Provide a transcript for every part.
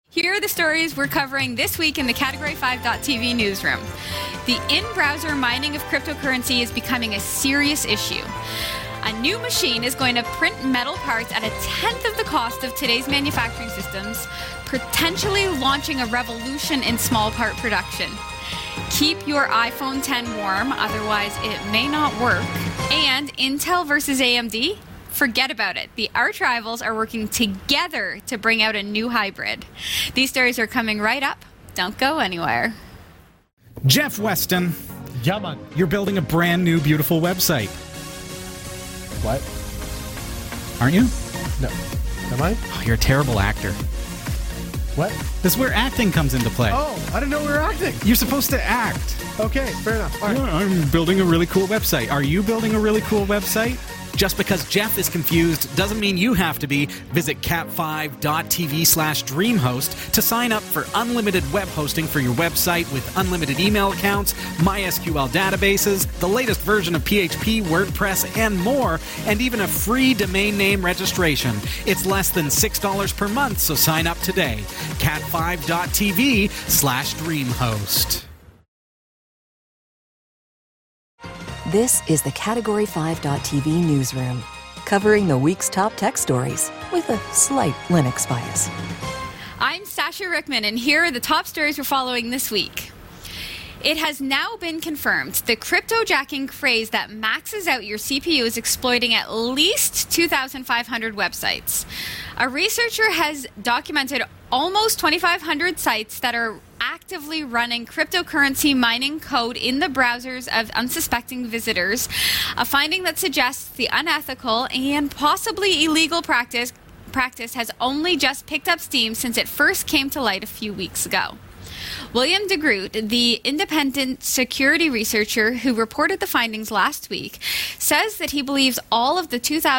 Here are the stories we're covering this week in the Category 5.tv newsroom. The in-browser mining of cryptocurrency is becoming a serious issue. A new machine is going to print metal parts at a tenth of the cost of today's manufacturing systems, potentially launching a revolution in small part production. Keep your iPhone X warm, otherwise it may not work. And Intel versus AMD? Forget about it. The arch rivals are working together to bring out a new hybrid. These stories are coming right up. Don't go anywhere. Jeff Weston. Yeah, man. You're building a brand new, beautiful website. What? Aren't you? No. Am I? Oh, you're a terrible actor. What? This is where acting comes into play. Oh, I didn't know we were acting. You're supposed to act. Okay, fair enough. All right. I'm building a really cool website. Are you building a really cool website? Just because Jeff is confused doesn't mean you have to be. Visit cat5.tv/dreamhost to sign up for unlimited web hosting for your website with unlimited email accounts, MySQL databases, the latest version of PHP, WordPress, and more, and even a free domain name registration. It's less than $6 per month, so sign up today. cat5.tv/dreamhost. This is the Category 5.tv newsroom, covering the week's top tech stories with a slight Linux bias. I'm Sasha Rickman, and here are the top stories we're following this week. It has now been confirmed the cryptojacking craze that maxes out your CPU is exploiting at least 2,500 websites. A researcher has documented almost 2,500 sites that are actively running cryptocurrency mining code in the browsers of unsuspecting visitors, a finding that suggests the unethical and possibly illegal practice has only just picked up steam since it first came to light a few weeks ago. William DeGroot, the independent security researcher who reported the findings last week, says that he believes all of the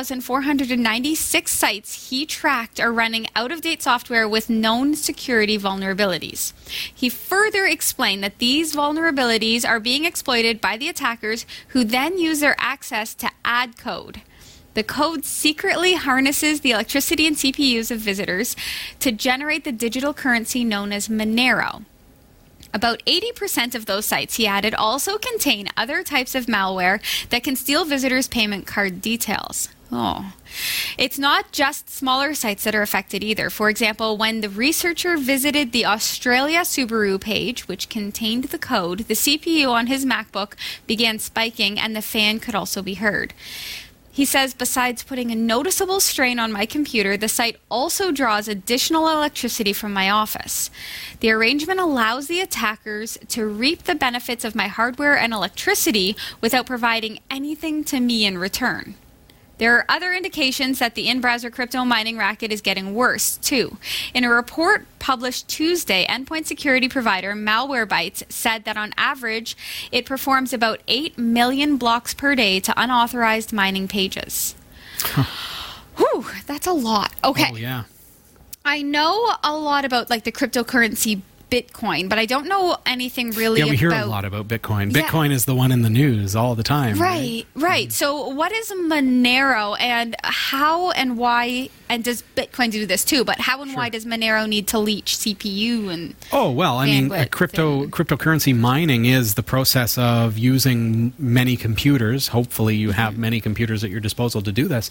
2,496 sites he tracked are running out-of-date software with known security vulnerabilities. He further explained that these vulnerabilities are being exploited by the attackers who then use their access to add code. The code secretly harnesses the electricity and CPUs of visitors to generate the digital currency known as Monero. About 80% of those sites, he added, also contain other types of malware that can steal visitors' payment card details. Oh. It's not just smaller sites that are affected either. For example, when the researcher visited the Australia Subaru page, which contained the code, the CPU on his MacBook began spiking and the fan could also be heard. He says, besides putting a noticeable strain on my computer, the site also draws additional electricity from my office. The arrangement allows the attackers to reap the benefits of my hardware and electricity without providing anything to me in return. There are other indications that the in-browser crypto mining racket is getting worse, too. In a report published Tuesday, endpoint security provider Malwarebytes said that on average, it performs about 8 million blocks per day to unauthorized mining pages. Whew, that's a lot. Okay. Oh, yeah. I know a lot about like the cryptocurrency Bitcoin, but I don't know anything really about... Yeah, we hear a lot about Bitcoin. Bitcoin is the one in the news all the time. Right. So what is Monero, and how and why, and does Bitcoin do this too, but how and why does Monero need to leech CPU and Oh, well, I mean, cryptocurrency mining is the process of using many computers, hopefully you have many computers at your disposal to do this,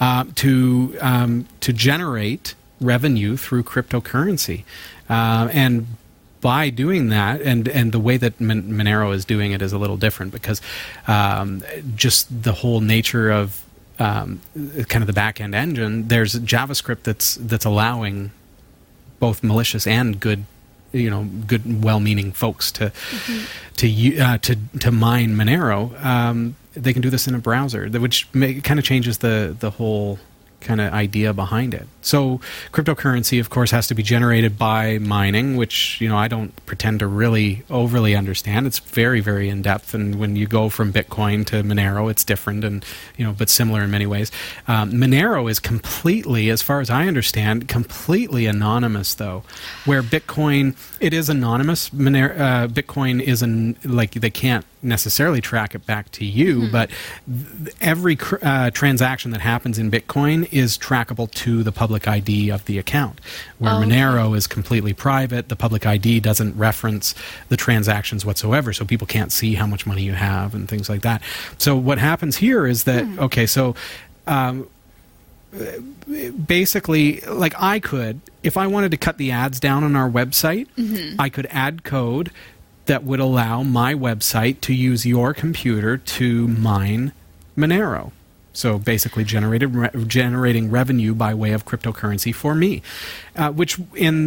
to generate revenue through cryptocurrency. And by doing that, and the way that Monero is doing it is a little different because just the whole nature of kind of the back-end engine, there's JavaScript that's allowing both malicious and good, well-meaning folks to mine Monero. They can do this in a browser, which kind of changes the whole kind of idea behind it. So cryptocurrency, of course, has to be generated by mining, which, I don't pretend to really overly understand. It's very, very in-depth, and when you go from Bitcoin to Monero, it's different and, but similar in many ways. Monero is completely, as far as I understand, completely anonymous, though, where Bitcoin, it is anonymous. Bitcoin isn't, they can't necessarily track it back to you, but every transaction that happens in Bitcoin is trackable to the public ID of the account, where Monero is completely private. The public ID doesn't reference the transactions whatsoever, so people can't see how much money you have and things like that. So what happens here is that, basically, like, I could, if I wanted to cut the ads down on our website, I could add code that would allow my website to use your computer to mine Monero. So basically generating revenue by way of cryptocurrency for me, which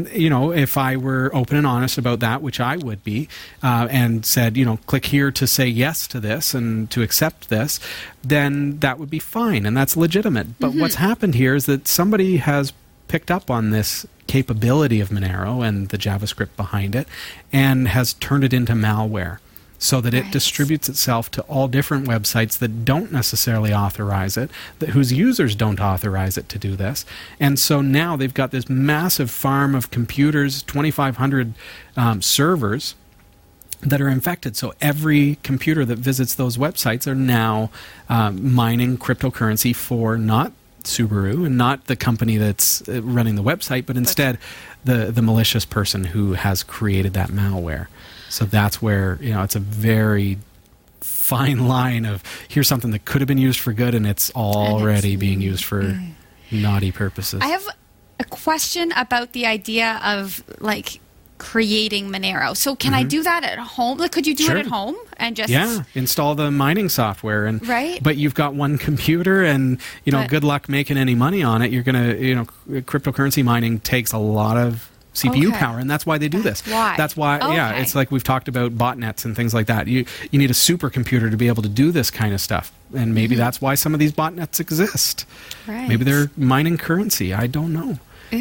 if I were open and honest about that, which I would be, and said, click here to say yes to this and to accept this, then that would be fine and that's legitimate. But what's happened here is that somebody has picked up on this capability of Monero and the JavaScript behind it and has turned it into malware, so that it distributes itself to all different websites that don't necessarily authorize it, whose users don't authorize it to do this. And so now they've got this massive farm of computers, 2,500 servers that are infected. So every computer that visits those websites are now mining cryptocurrency for not Subaru and not the company that's running the website, but instead the malicious person who has created that malware. So that's where, it's a very fine line of, here's something that could have been used for good and it's already being used for naughty purposes. I have a question about the idea of, like, creating Monero. So can I do that at home? Like, could you do it at home and just install the mining software and right? But you've got one computer and good luck making any money on it. You're gonna cryptocurrency mining takes a lot of CPU power, and that's why they do this. That's why it's like we've talked about botnets and things like that. You need a supercomputer to be able to do this kind of stuff, and maybe that's why some of these botnets exist. Right. Maybe they're mining currency. I don't know.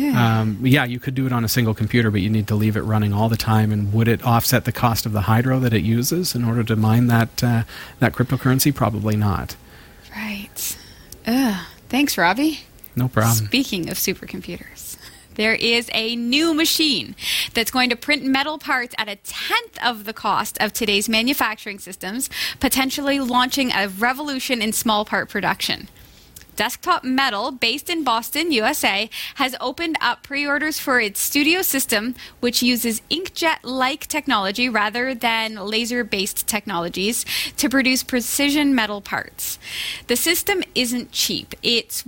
You could do it on a single computer, but you need to leave it running all the time. And would it offset the cost of the hydro that it uses in order to mine that cryptocurrency? Probably not. Right. Thanks, Robbie. No problem. Speaking of supercomputers, there is a new machine that's going to print metal parts at 1/10 of the cost of today's manufacturing systems, potentially launching a revolution in small part production. Desktop Metal, based in Boston, USA, has opened up pre-orders for its Studio system, which uses inkjet-like technology rather than laser-based technologies to produce precision metal parts. The system isn't cheap. It's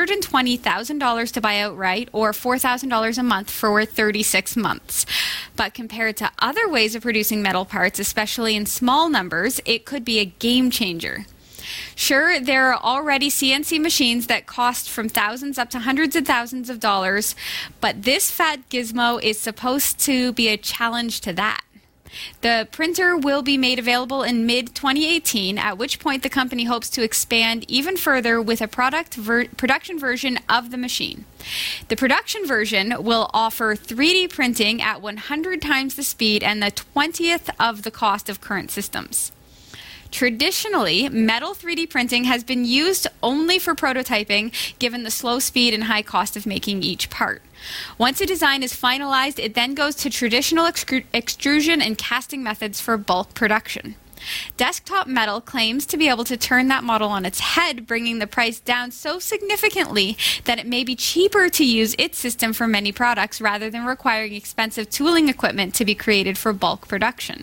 $120,000 to buy outright, or $4,000 a month for 36 months. But compared to other ways of producing metal parts, especially in small numbers, it could be a game changer. Sure, there are already CNC machines that cost from thousands up to hundreds of thousands of dollars, but this fat gizmo is supposed to be a challenge to that. The printer will be made available in mid-2018, at which point the company hopes to expand even further with a production version of the machine. The production version will offer 3D printing at 100 times the speed and the 20th of the cost of current systems. Traditionally, metal 3D printing has been used only for prototyping, given the slow speed and high cost of making each part. Once a design is finalized, it then goes to traditional extrusion and casting methods for bulk production. Desktop Metal claims to be able to turn that model on its head, bringing the price down so significantly that it may be cheaper to use its system for many products rather than requiring expensive tooling equipment to be created for bulk production.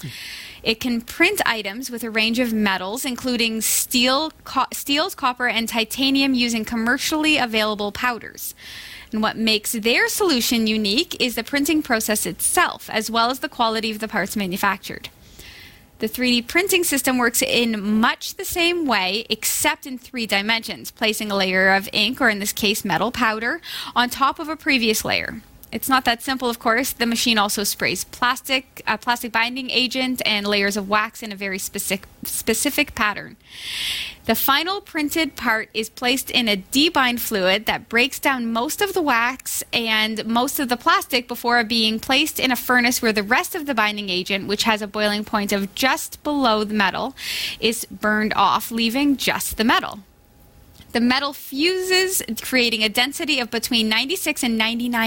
It can print items with a range of metals, including steels, copper, and titanium, using commercially available powders. And what makes their solution unique is the printing process itself, as well as the quality of the parts manufactured. The 3D printing system works in much the same way, except in 3 dimensions, placing a layer of ink, or in this case metal powder, on top of a previous layer. It's not that simple, of course. The machine also sprays plastic binding agent and layers of wax in a very specific pattern. The final printed part is placed in a debind fluid that breaks down most of the wax and most of the plastic before being placed in a furnace where the rest of the binding agent, which has a boiling point of just below the metal, is burned off, leaving just the metal. The metal fuses, creating a density of between 96 and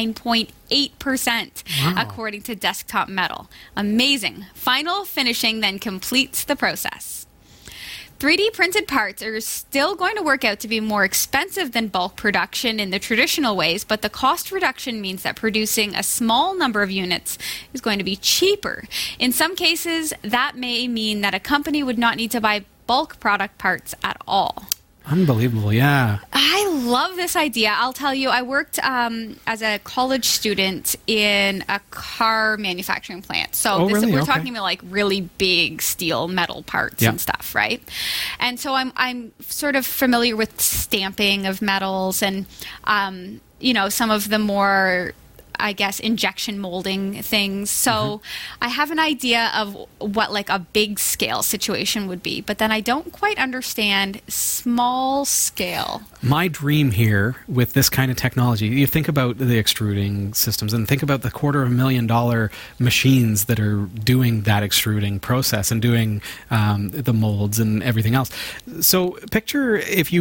99.8%, according to Desktop Metal. Amazing. Final finishing then completes the process. 3D printed parts are still going to work out to be more expensive than bulk production in the traditional ways, but the cost reduction means that producing a small number of units is going to be cheaper. In some cases, that may mean that a company would not need to buy bulk product parts at all. Unbelievable, yeah. I love this idea. I'll tell you, I worked as a college student in a car manufacturing plant. So really? we're Okay. talking about like really big steel metal parts and stuff, right? And so I'm sort of familiar with stamping of metals and, you know, some of the more, I guess, injection molding things. So I have an idea of what like a big scale situation would be, but then I don't quite understand small scale. My dream here with this kind of technology, you think about the extruding systems and think about the $250,000 machines that are doing that extruding process and doing the molds and everything else. So picture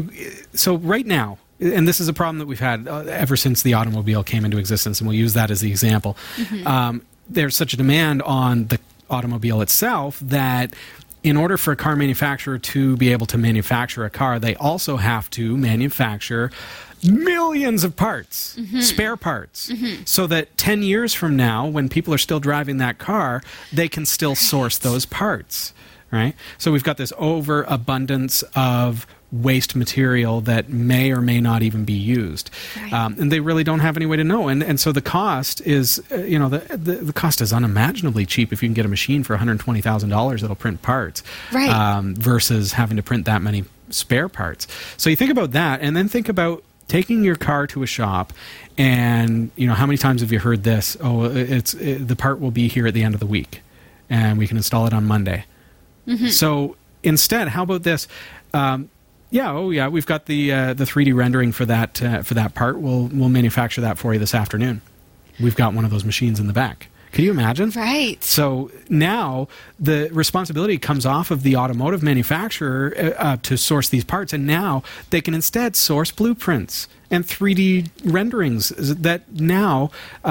so right now, and this is a problem that we've had ever since the automobile came into existence, and we'll use that as the example. There's such a demand on the automobile itself that in order for a car manufacturer to be able to manufacture a car, they also have to manufacture millions of parts, spare parts, so that 10 years from now, when people are still driving that car, they can still source those parts, right? So we've got this overabundance of waste material that may or may not even be used. Right. And they really don't have any way to know. And so the cost is, the cost is unimaginably cheap if you can get a machine for $120,000 that'll print parts, Right. Versus having to print that many spare parts. So you think about that, and then think about taking your car to a shop, and how many times have you heard this? Oh, the part will be here at the end of the week, and we can install it on Monday. So instead, how about this? We've got the 3D rendering for that part. We'll manufacture that for you this afternoon. We've got one of those machines in the back. Can you imagine? Right. So now the responsibility comes off of the automotive manufacturer to source these parts, and now they can instead source blueprints and 3D renderings that now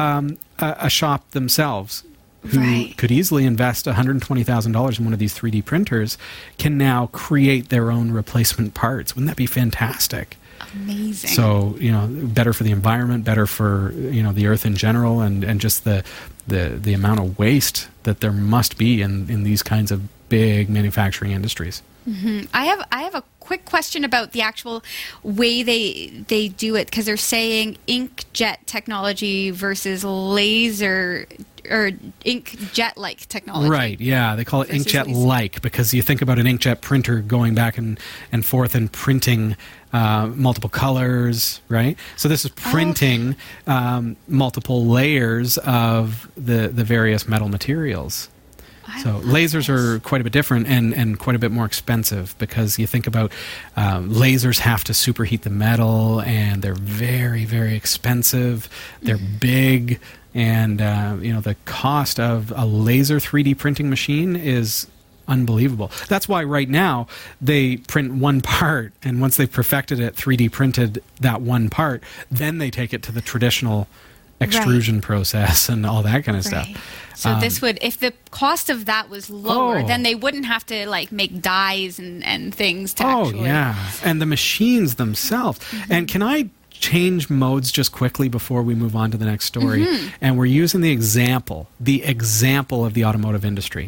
a shop themselves who could easily invest $120,000 in one of these 3D printers can now create their own replacement parts. Wouldn't that be fantastic? Amazing. So, better for the environment, better for, the earth in general, and just the amount of waste that there must be in these kinds of big manufacturing industries. I have a quick question about the actual way they do it, because they're saying inkjet technology versus laser or inkjet-like technology. Right, yeah. They call it inkjet-like because you think about an inkjet printer going back and forth and printing multiple colors, right? So this is printing multiple layers of the various metal materials. So lasers are quite a bit different and quite a bit more expensive, because you think about lasers have to superheat the metal, and they're very, very expensive. They're big, and the cost of a laser 3D printing machine is unbelievable. That's why right now they print one part, and once they've perfected it, 3D printed that one part, then they take it to the traditional extrusion process and all that kind of stuff. So this would, if the cost of that was lower, then they wouldn't have to make dyes and things to actually... Oh, yeah. And the machines themselves. And can I change modes just quickly before we move on to the next story? And we're using the example of the automotive industry.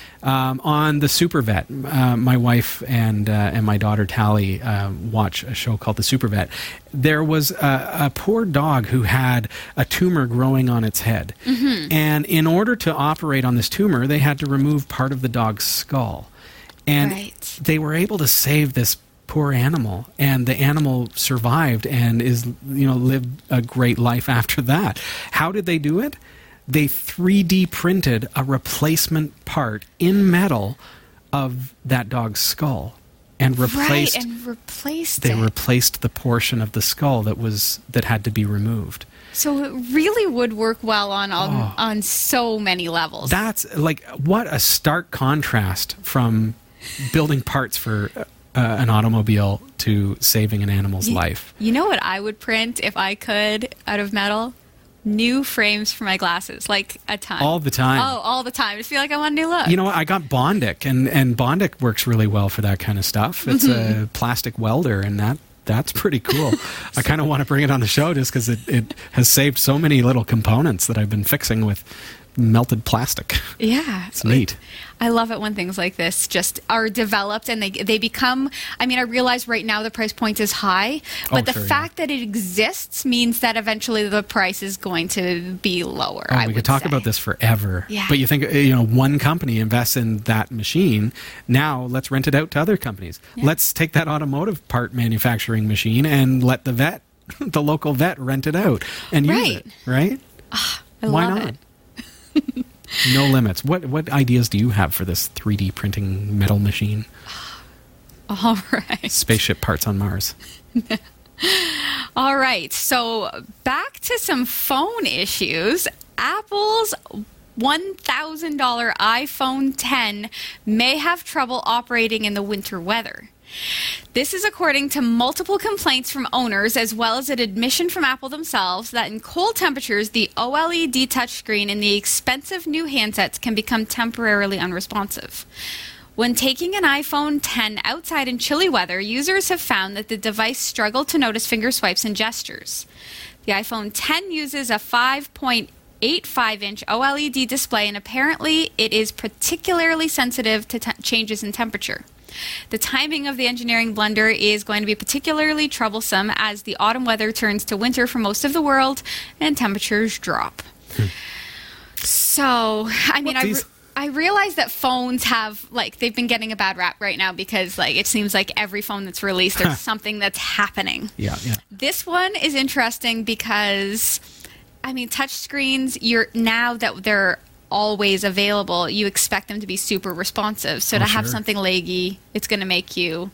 On the Super Vet, my wife and my daughter Tally watch a show called The Super Vet. There was a poor dog who had a tumor growing on its head. And in order to operate on this tumor, they had to remove part of the dog's skull. And they were able to save this poor animal, and the animal survived and lived a great life after that. How did they do it? They 3D printed a replacement part in metal of that dog's skull and replaced it. Replaced the portion of the skull that had to be removed. So it really would work well on so many levels. That's what a stark contrast from building parts for an automobile to saving an animal's life. You know what I would print if I could out of metal? New frames for my glasses, like a ton. All the time. Oh, all the time. I just feel like I want a new look. You know what? I got Bondic, and Bondic works really well for that kind of stuff. It's a plastic welder, and that's pretty cool. I kind of want to bring it on the show just because it has saved so many little components that I've been fixing with melted plastic. Yeah. It's neat. I love it when things like this just are developed and they become, I mean, I realize right now the price point is high, but the fact that it exists means that eventually the price is going to be lower. We could talk about this forever. Yeah. But you think, one company invests in that machine. Now let's rent it out to other companies. Yeah. Let's take that automotive part manufacturing machine and let the local vet rent it out and use it, right? Why love not? it. No limits. What ideas do you have for this 3D printing metal machine? All right. Spaceship parts on Mars. All right. So back to some phone issues. Apple's $1,000 iPhone 10 may have trouble operating in the winter weather. This is according to multiple complaints from owners as well as an admission from Apple themselves that in cold temperatures, the OLED touchscreen in the expensive new handsets can become temporarily unresponsive. When taking an iPhone 10 outside in chilly weather, users have found that the device struggled to notice finger swipes and gestures. The iPhone 10 uses a 5.85-inch OLED display, and apparently it is particularly sensitive to changes in temperature. The timing of the engineering blunder is going to be particularly troublesome as the autumn weather turns to winter for most of the world and temperatures drop. So, I mean, I realize that phones have, they've been getting a bad rap right now because, it seems like every phone that's released, there's something that's happening. Yeah. This one is interesting because, touchscreens, now that they're always available, you expect them to be super responsive. So to have something laggy, it's going to make you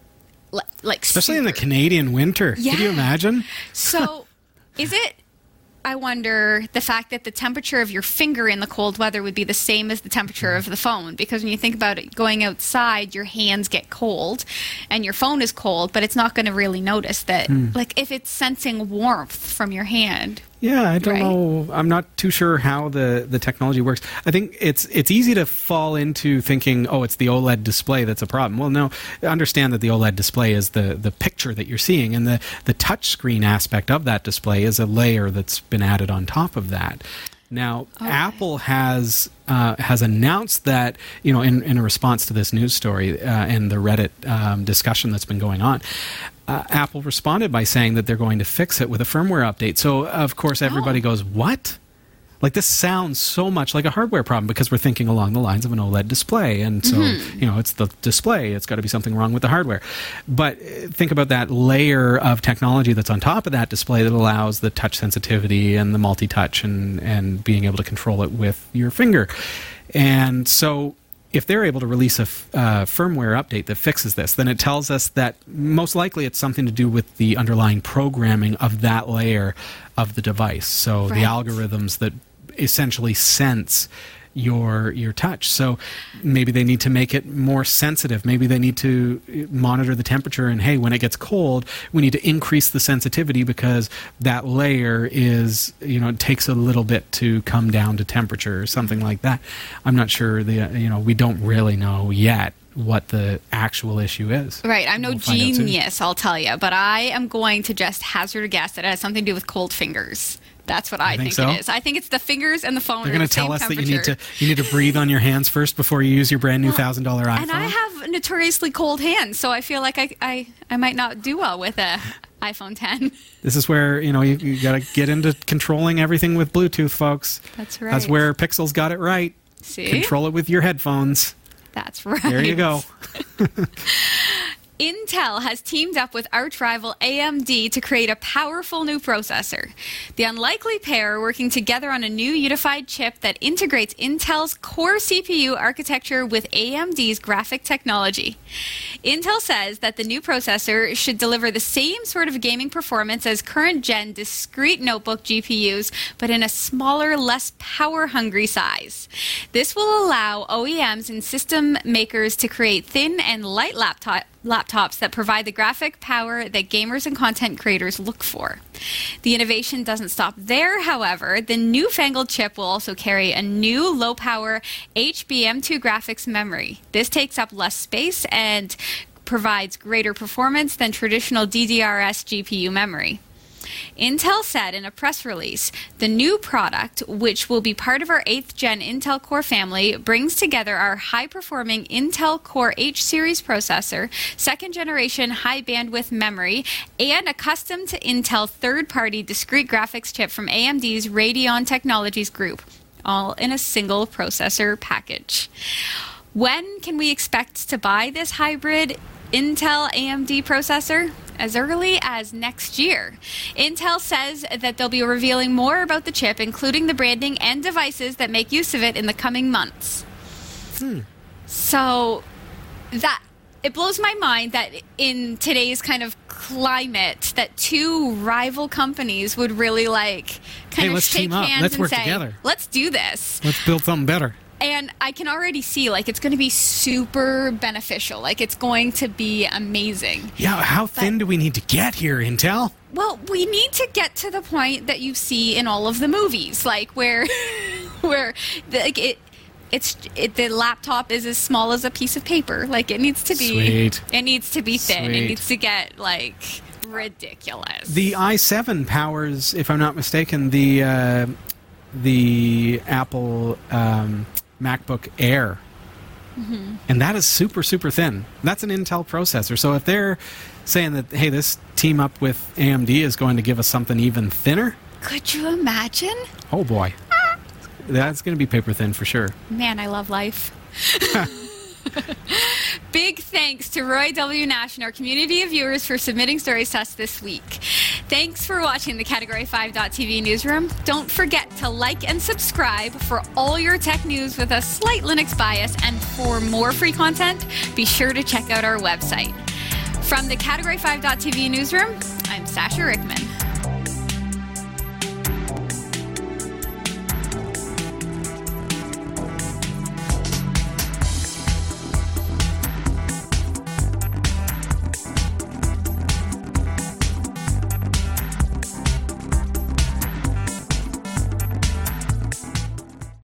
especially in the Canadian winter. Yeah. Can you imagine? So is it, I wonder, the fact that the temperature of your finger in the cold weather would be the same as the temperature of the phone? Because when you think about it, going outside, your hands get cold and your phone is cold, but it's not going to really notice that, if it's sensing warmth from your hand. Yeah, I don't know. I'm not too sure how the technology works. I think it's easy to fall into thinking, it's the OLED display that's a problem. Well, no, understand that the OLED display is the picture that you're seeing, and the touch screen aspect of that display is a layer that's been added on top of that. Now, Apple has announced that, in a response to this news story and the Reddit discussion that's been going on, Apple responded by saying that they're going to fix it with a firmware update. So, of course, everybody goes, what? This sounds so much like a hardware problem because we're thinking along the lines of an OLED display. And so, it's the display. It's got to be something wrong with the hardware. But think about that layer of technology that's on top of that display that allows the touch sensitivity and the multi-touch and being able to control it with your finger. And so if they're able to release a firmware update that fixes this, then it tells us that most likely it's something to do with the underlying programming of that layer of the device. So the algorithms that essentially sense your touch. So maybe they need to make it more sensitive. Maybe they need to monitor the temperature and, hey, when it gets cold, we need to increase the sensitivity because that layer is, it takes a little bit to come down to temperature or something like that. I'm not sure we don't really know yet what the actual issue is. Right. I'm no genius, I'll tell you, but I am going to just hazard a guess that it has something to do with cold fingers. That's what I think so? it is. I think it's the fingers and the phone. They're going to tell us that you need to breathe on your hands first before you use your brand new $1,000 iPhone. And I have notoriously cold hands, so I feel like I might not do well with a iPhone 10. This is where you got to get into controlling everything with Bluetooth, folks. That's right. That's where Pixel's got it right. See? Control it with your headphones. That's right. There you go. Intel has teamed up with arch rival AMD to create a powerful new processor. The unlikely pair are working together on a new unified chip that integrates Intel's core CPU architecture with AMD's graphic technology. Intel says that the new processor should deliver the same sort of gaming performance as current-gen discrete notebook GPUs, but in a smaller, less power-hungry size. This will allow OEMs and system makers to create thin and light laptops laptops that provide the graphic power that gamers and content creators look for. The innovation doesn't stop there, however. The newfangled chip will also carry a new low-power HBM2 graphics memory. This takes up less space and provides greater performance than traditional DDR4 GPU memory. Intel said in a press release, the new product, which will be part of our 8th gen Intel Core family, brings together our high-performing Intel Core H series processor, second generation high bandwidth memory, and a custom to Intel third-party discrete graphics chip from AMD's Radeon Technologies Group, all in a single processor package. When can we expect to buy this hybrid Intel AMD processor? As early as next year. Intel says that they'll be revealing more about the chip, including the branding and devices that make use of it in the coming months. So that it blows my mind that in today's kind of climate that two rival companies would really kind of let's shake team up. hands Let's and work say, together. let's do this. Let's build something better. And I can already see, it's going to be super beneficial. It's going to be amazing. Yeah, how thin do we need to get here, Intel? Well, we need to get to the point that you see in all of the movies, where the laptop is as small as a piece of paper. It needs to be. Sweet. It needs to be thin. Sweet. It needs to get ridiculous. The i7 powers, if I'm not mistaken, the Apple MacBook Air. Mm-hmm. And that is super, super thin. That's an Intel processor. So if they're saying that, hey, this team up with AMD is going to give us something even thinner. Could you imagine? Oh, boy. That's going to be paper thin for sure. Man, I love life. Big thanks to Roy W. Nash and our community of viewers for submitting stories to us this week. Thanks for watching the Category 5.tv newsroom. Don't forget to like and subscribe for all your tech news with a slight Linux bias. And for more free content, be sure to check out our website. From the Category 5.tv newsroom, I'm Sasha Rickman.